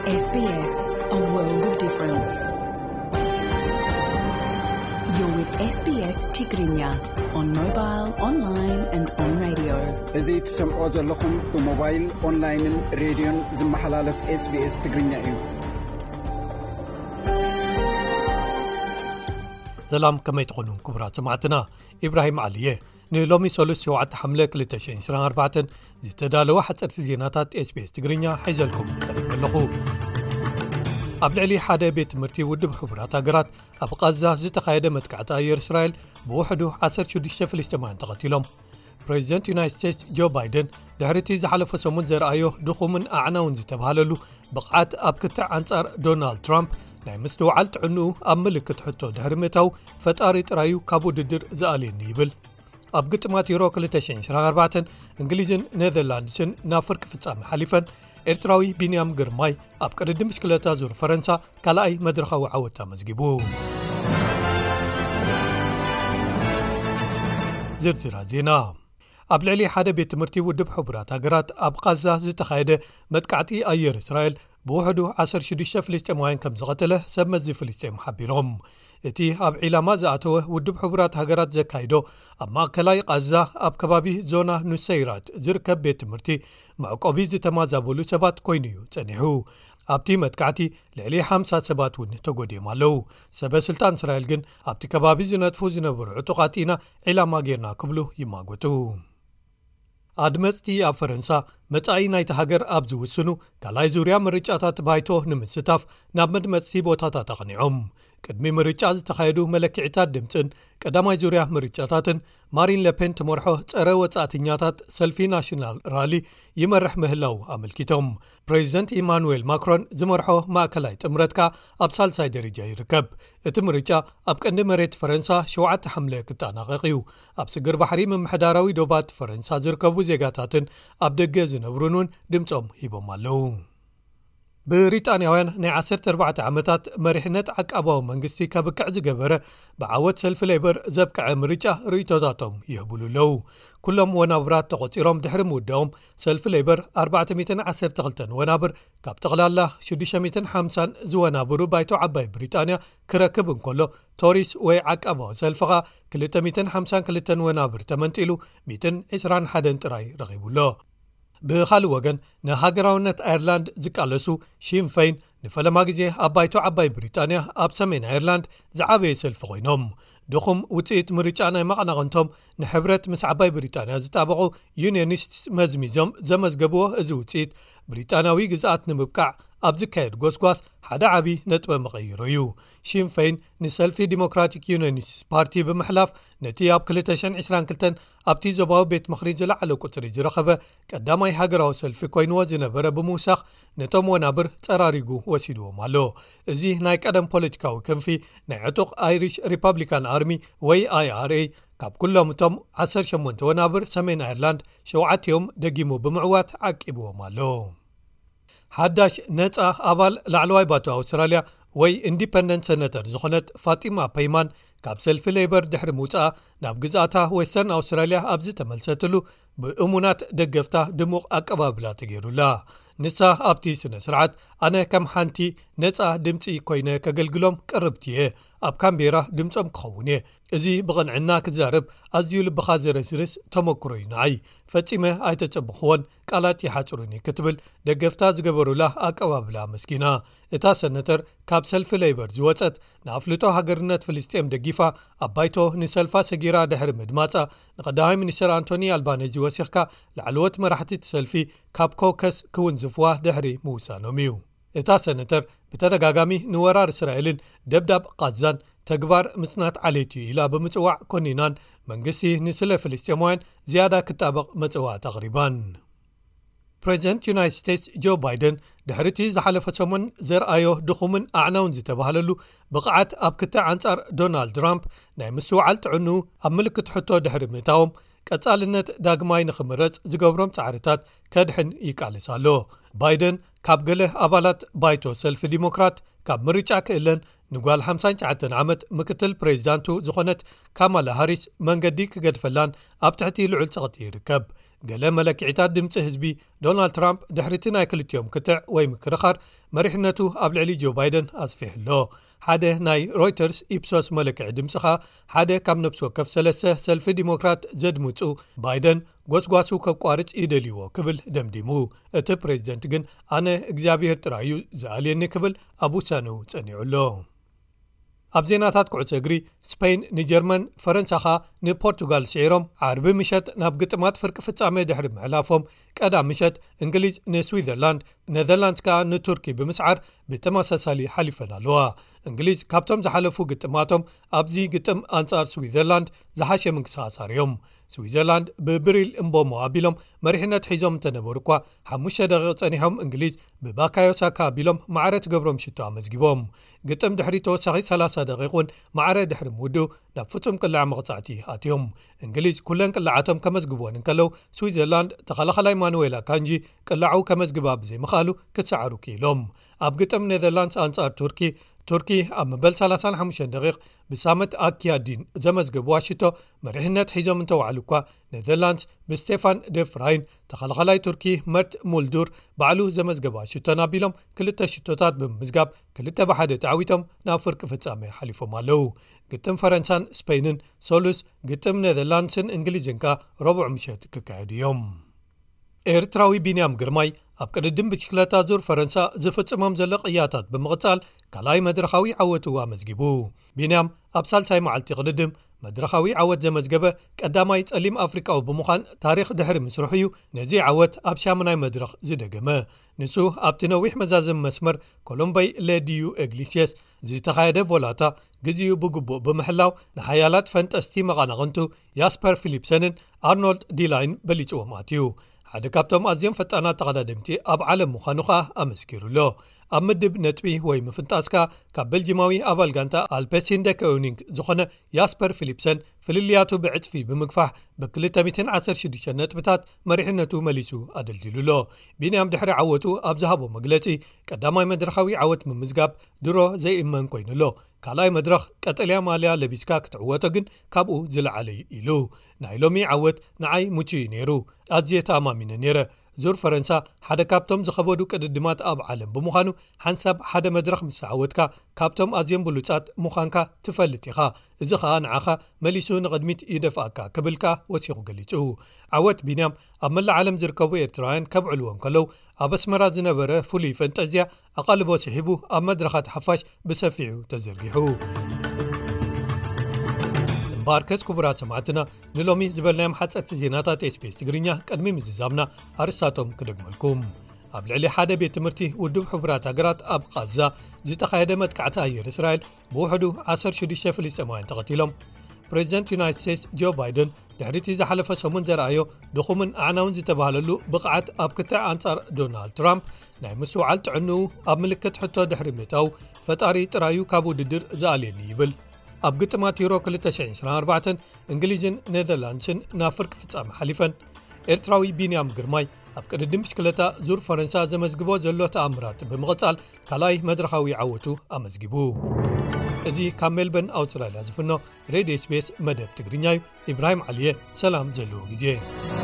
SBS, a world of difference. You're with SBS Tigrinya on mobile, online and on radio. إذا تسمعوا لكم بموبايل أونلاين راديو زمحلالة SBS Tigrinya. سلام كما تقولون كبرات سمعتنا إبراهيم عليه نلومي سولوس شوعة حملة كلتشين سران أربعة زيتدالو واحد سرسي زيناتات SBS تقرينيا حيزلكم قريب اللخو قبل علي حدا بيت مرتي ودب حبرات أقرات أبقازة زيتخايدة متكعة أير إسرائيل بوحدو عسر شديشة فلسطينيين تقتلهم بريزيدنت يونايتد ستيتس جو بايدن دهرتي زحلف سمون زرأيو دخو من أعناون زيتبهاللو بقعات أبكتع عنصار دونالد ترامب ናይ ምስተውዓል ጥዕኑ ኣብ ምልክት ሕቶ ድሕርምታው ፈጣሪ ጥራዩ ካብ ውድድር ዝኣልየኒ ይብል ኣብ ግጥማት ዩሮ 2024 እንግሊዝን ኔዘርላንድስን ናብ ፍርቂ ፍጻመ ሓሊፈን ኤርትራዊ ቢንያም ግርማይ ኣብ ቅድዲ ምሽክለታ ዙር ፈረንሳ ካልኣይ መድረኻዊ ዓወት ኣመዝጊቡ ዝርዝር ዜና ኣብ ልዕሊ ሓደ ቤት ትምህርቲ ውድብ ሕቡራት ሃገራት ኣብ ቃዛ ዝተኻየደ መጥቃዕቲ ኣየር እስራኤል ብውሕዱ 16 ፍልስጤማውያን ከም ዝቐተለ ሰብ መዚ ፍልስጤም ሓቢሮም እቲ ኣብ ዒላማ ዝኣተወ ውድብ ሕቡራት ሃገራት ዘካይዶ ኣብ ማእከላይ ቃዛ ኣብ ከባቢ ዞና ኑሰይራት ዝርከብ ቤት ትምህርቲ መዕቆቢ ዝተማዛበሉ ሰባት ኮይኑ እዩ ጸኒሑ ኣብቲ መጥቃዕቲ ልዕሊ 50 ሰባት እውን ተጎዲዮም ኣለው ሰበስልጣን እስራኤል ግን ኣብቲ ከባቢ ዝነጥፉ ዝነበሩ ዕጡቓት ኢና ዒላማ ጌርና ክብሉ ይማጎቱ ኣድመጽቲ ኣብ ፈረንሳ መጻኢ ናይቲ ሃገር ኣብ ዝውስኑ ካልኣይ ዙርያ ምርጫታት ባይቶ ንምስታፍ ናብ መድመጽቲ ቦታታት ኣቕኒዖም ቅድሚ ምርጫ ዝተኻየዱ መለክዒታት ድምፅን ቀዳማይ ዙርያ ምርጫታትን ማሪን ለፔን ትመርሖ ጸረ ወጻእተኛታት ሰልፊ ናሽናል ራሊ ይመርሕ ምህላው ኣመልኪቶም ፕሬዚደንት ኢማኑኤል ማክሮን ዝመርሖ ማእከላይ ጥምረትካ ኣብ ሳልሳይ ደረጃ ይርከብ እቲ ምርጫ ኣብ ቀንዲ መሬት ፈረንሳ 7 ሐምለ ክጠናቐቕ እዩ ኣብ ስግር ባሕሪ ምምሕዳራዊ ዶባት ፈረንሳ ዝርከቡ ዜጋታትን ኣብ ደገ ዝነብሩን ድምፆም ሂቦም ኣለው ብሪጣንያውያን ናይ 14 ዓመታት መሪሕነት ዓቃባዊ መንግስቲ ከብክዕ ዝገበረ ብዓወት ሰልፊ ሌበር ዘብክዐ ምርጫ ርእይቶታቶም ይህብሉለው ኩሎም ወናብራት ተቆፂሮም ድሕሪ ምውዳኦም ሰልፊ ሌበር 412 ወናብር ካብ ጠቕላላ 650 ዝወናብሩ ባይቶ ዓባይ ብሪጣንያ ክረክብ እንከሎ ቶሪስ ወይ ዓቃባዊ ሰልፊኻ 252 ወናብር ተመንጢሉ 121 ጥራይ ረኺቡሎ ብኻልእ ወገን ንሃገራውነት ኣየርላንድ ዝቃለሱ ሺንፌይን ንፈለማ ግዜ ኣብ ባይቶ ዓባይ ብሪጣንያ ኣብ ሰሜን ኣየርላንድ ዝዓበየ ሰልፊ ኮይኖም ድኹም ውፅኢት ምርጫ ናይ መቐናቕንቶም ንሕብረት ምስ ዓባይ ብሪጣንያ ዝጣበቑ ዩኒየኒስት መዝሚዞም ዘመዝገብዎ እዚ ውፅኢት ብሪጣንያዊ ግዝኣት ንምብቃዕ ኣብ ዝካየድ ጎስጓስ ሓደ ዓቢ ነጥበ መቐይሮ እዩ ሺንፌይን ንሰልፊ ዲሞክራቲክ ዩኒየኒስት ፓርቲ ብምሕላፍ ነቲ ኣብ 2022 ኣብቲ ዞባዊ ቤት ምኽሪ ዝለዓለ ቁፅሪ ዝረኸበ ቀዳማይ ሃገራዊ ሰልፊ ኮይንዎ ዝነበረ ብምውሳኽ ነቶም ወናብር ጸራሪጉ ወሲድዎም ኣሎ እዚ ናይ ቀደም ፖለቲካዊ ክንፊ ናይ ዕጡቕ ኣይሪሽ ሪፐብሊካን ኣርሚ ወይ IRA ካብ ኩሎም እቶም 18 ወናብር ሰሜን ኣየርላንድ 7ዮም ደጊሙ ብምዕዋት ዓቂብዎም ኣሎ ሓዳሽ ነፃ ኣባል ላዕለዋይ ባቶ ኣውስትራልያ ወይ ኢንዲፐንደንት ሰነተር ዝኾነት ፋጢማ ፔይማን ካብ ሰልፊ ሌበር ድሕሪ ምውፃእ ናብ ግዛእታ ዌስተርን ኣውስትራልያ ኣብ ዝተመልሰትሉ ብእሙናት ደገፍታ ድሙቕ ኣቀባብላ ተገይሩላ ንሳ ኣብቲ ስነ ስርዓት ኣነ ከም ሓንቲ ነፃ ድምፂ ኮይነ ከገልግሎም ቅርብቲ እየ ኣብ ካምቤራ ድምፆም ክኸውን እየ እዚ ብቕንዕና ክዛረብ ኣዝዩ ልብኻ ዘረስርስ ተመክሮ እዩ ንዓይ ፈፂመ ኣይተፀብኽዎን ቃላት ይሓፅሩኒ ክትብል ደገፍታ ዝገበሩላ ኣቀባብላ መስኪና እታ ሰነተር ካብ ሰልፊ ሌበር ዝወፀት ንኣፍልጦ ሃገርነት ፍልስጤም ደጊፋ ኣብ ባይቶ ንሰልፋ ሰጊራ ድሕሪ ምድማፃ ንቐዳማይ ሚኒስትር አንቶኒ ኣልባኔዚ ወሲኽካ ላዕለዎት መራሕቲ ሰልፊ ካብ ኮከስ ክውንዝፍዋ ድሕሪ ምውሳኖም እዩ እታ ሰነተር ብተደጋጋሚ ንወራር እስራኤልን ደብዳብ ቃዛን ተግባር ምጽናት ዓሌት ኢላ ብምጽዋዕ ኮኒናን መንግስቲ ንስለ ፍልስጤማውያን ዝያዳ ክጣበቕ መጽዋዕት ኣቕሪባን ፕሬዚደንት ዩናይትድ ስቴትስ ጆ ባይደን ድሕርቲ ዝሓለፈ ሰሞን ዘርኣዮ ድኹምን ኣዕናውን ዝተባሃለሉ ብቕዓት ኣብ ክልተ አንጻር ዶናልድ ትራምፕ ናይ ምስትውዓል ጥዕኑ ኣብ ምልክት ሕቶ ድሕሪ ምእታዎም ቀጻልነት ዳግማይ ንኽምረጽ ዝገብሮም ጻዕርታት ከድሕን ይቃልስ ኣሎ ባይደን ካብ ገለ ኣባላት ባይቶ ሰልፊ ዲሞክራት ካብ ምርጫ ክእለን ንጓል 59 ዓመት ምክትል ፕሬዚዳንቱ ዝኾነት ካማላ ሃሪስ መንገዲ ክገድፈላን ኣብ ትሕቲ ልዑል ጸቕጢ ይርከብ ገለ መለክዒታት ድምፂ ህዝቢ ዶናልድ ትራምፕ ድሕሪቲ ናይ ክልቲኦም ክትዕ ወይ ምክርኻር መሪሕነቱ ኣብ ልዕሊ ጆ ባይደን ኣስፊሕሎ ሓደ ናይ ሮይተርስ ኢፕሶስ መለክዒ ድምፂኻ ሓደ ካብ ነብሲ ወከፍ 3 ሰልፊ ዲሞክራት ዘድምፁ ባይደን ጓስጓሱ ከቋርፅ ይደልይዎ ክብል ደምዲሙ እቲ ፕሬዚደንት ግን ኣነ እግዚኣብሔር ጥራዩ ዝኣልየኒ ክብል ኣብ ውሳኑ ጸኒዑሎ ኣብ ዜናታት ኩዕሶ እግሪ ስፔን ንጀርመን ፈረንሳኻ ንፖርቱጋል ስዒሮም ዓርቢ ምሸት ናብ ግጥማት ፍርቂ ፍጻሜ ድሕሪ ምሕላፎም ቀዳም ምሸት እንግሊዝ ንስዊዘርላንድ ኔዘርላንድስ ከዓ ንቱርኪ ብምስዓር ብተመሳሳሊ ሓሊፈን ኣለዋ እንግሊዝ ካብቶም ዝሓለፉ ግጥማቶም ኣብዚ ግጥም ኣንጻር ስዊዘርላንድ ዝሓሸ ምንቅስቓስ እዮም ስዊዘርላንድ ብብሪል እምቦሞ ኣቢሎም መሪሕነት ሒዞም እንተነበሩ እኳ 5 ደቂቕ ጸኒሖም እንግሊዝ ብባካዮ ሳካ ኣቢሎም ማዕረ ትገብሮም ሽቶ ኣመዝጊቦም ግጥም ድሕሪ ተወሳኺ 30 ደቂቕ ማዕረ ድሕሪ ምውድኡ ናብ ፍጹም ቅላዕ መቕጻዕቲ ኣትዮም እንግሊዝ ኩለን ቅላዓቶም ከመዝግብዎን እንከለው ስዊዘርላንድ ተኸላኸላይ ማኑዌላ ካንጂ ቅላዑ ከመዝግባ ብዘይምኽኣሉ ክሰዓሩ ክኢሎም ኣብ ግጥም ኔዘርላንድስ ኣንጻር ቱርኪ ኣብ መበል 35 ደቂቕ ብሳመት ኣኪያዲን ዘመዝገብ ዋሽቶ መሪሕነት ሒዞም እንተዋዕሉ እኳ ኔዘርላንድስ ብስቴፋን ደፍራይን ተኸላኸላይ ቱርኪ መርት ሙልዱር ባዕሉ ዘመዝገባ ሽቶን ኣቢሎም 2 ሽቶታት ብምዝጋብ 2-1 ተዓዊቶም ናብ ፍርቂ ፍጻሜ ሓሊፎም ኣለው ግጥም ፈረንሳን ስፔንን ሶሉስ ግጥም ኔዘርላንድስን እንግሊዝን ካ ረቡዕ ምሸት ክካየዱ እዮም ኤርትራዊ ቢንያም ግርማይ ኣብ ቅድድም ብሽክለታ ዙር ፈረንሳ ዝፍጽሞም ዘሎ ቅያታት ብምቕጻል ካልኣይ መድረኻዊ ዓወቱ ኣመዝጊቡ ቢንያም ኣብ ሳልሳይ መዓልቲ ቅድድም መድረኻዊ ዓወት ዘመዝገበ ቀዳማይ ጸሊም ኣፍሪቃዊ ብምዃን ታሪኽ ድሕሪ ምስርሑ እዩ ነዚ ዓወት ኣብ ሻሙናይ መድረኽ ዝደገመ ንሱ ኣብቲ ነዊሕ መዛዝም መስመር ኮሎምበይ ሌድዩ ኤግሊሲየስ ዝተኻየደ ቮላታ ግዚኡ ብግቡእ ብምሕላው ንሓያላት ፈንጠስቲ መቓናቕንቱ ያስፐር ፊሊፕሰንን ኣርኖልድ ዲላይን በሊጽዎም ኣትዩ ሓደ ካብቶም ኣዝዮም ፈጣናት ተቐዳድምቲ ኣብ ዓለም ምዃኑ ኸኣ ኣመስኪሩሎ ኣብ ምድብ ነጥቢ ወይ ምፍንጣስካ ካብ ቤልጂማዊ ኣባል ጋንታ ኣልፔሲን ደከኡኒንግ ዝኾነ ያስፐር ፊሊፕሰን ፍልልያቱ ብዕጽፊ ብምግፋሕ ብ216 ነጥብታት መሪሕነቱ መሊሱ ኣደልዲሉሎ ቢንያም ድሕሪ ዓወቱ ኣብ ዝሃቦ መግለጺ ቀዳማይ መድረኻዊ ዓወት ምምዝጋብ ድሮ ዘይእመን ኮይኑሎ ካልኣይ መድረኽ ቀጠልያ ማልያ ለቢስካ ክትዕወቶ ግን ካብኡ ዝለዓለ ኢሉ ናይ ሎሚ ዓወት ንዓይ ሙችዩ ነይሩ ኣዝየ ተኣማሚነ ነይረ ዙር ፈረንሳ ሓደ ካብቶም ዝኸበዱ ቅድድማት ኣብ ዓለም ብምዃኑ ሓንሳብ ሓደ መድረኽ ምስ ዓወትካ ካብቶም ኣዝዮም ብሉጻት ምዃንካ ትፈልጥ ኢኻ እዚ ኸኣ ንዓኻ መሊሱ ንቕድሚት ይደፍኣካ ክብልካ ወሲኹ ገሊጹ ዓወት ቢንያም ኣብ መላእ ዓለም ዝርከቡ ኤርትራውያን ከብዕልዎን ከለው ኣብ ኣስመራ ዝነበረ ፍሉይ ፈንጠዝያ ኣቓልቦ ስሒቡ ኣብ መድረኻት ሓፋሽ ብሰፊዑ ተዘርጊሑ ባርከስ ክቡራት ሰማዕትና ንሎሚ ዝበልናዮም ሓጸርቲ ዜናታት ኤስቢኤስ ትግርኛ ቅድሚ ምዝዛምና ኣርስታቶም ክደግመልኩም ኣብ ልዕሊ ሓደ ቤት ትምህርቲ ውድብ ሕቡራት ሃገራት ኣብ ቃዛ ዝተኻየደ መጥቃዕቲ ኣየር እስራኤል ብውሕዱ 16 ፍልስጤማውያን ተቐቲሎም ፕሬዚደንት ዩናይትድ ስቴትስ ጆ ባይደን ድሕሪቲ ዝሓለፈ ሰሙን ዘረኣዮ ድኹምን ኣዕናውን ዝተባሃለሉ ብቕዓት ኣብ ክትዕ ኣንጻር ዶናልድ ትራምፕ ናይ ምስውዓል ጥዕንኡ ኣብ ምልክት ሕቶ ድሕሪ ምእታው ፈጣሪ ጥራዩ ካብ ውድድር ዝኣልየኒ ይብል ኣብ ግጥማት ዩሮ 2024 እንግሊዝን ኔዘርላንድስን ናብ ፍርቂ ፍጻሜ ሓሊፈን ኤርትራዊ ቢንያም ግርማይ ኣብ ቅድድም ብሽክለታ ዙር ፈረንሳ ዘመዝግቦ ዘሎ ተኣምራት ብምቕጻል ካልኣይ መድረኻዊ ዓወቱ ኣመዝጊቡ እዚ ካብ ሜልበርን ኣውስትራልያ ዝፍኖ ሬድዮ ኤስቢኤስ መደብ ትግርኛ እዩ ኢብራሂም ዓልየ ሰላም ዘለዎ ግዜ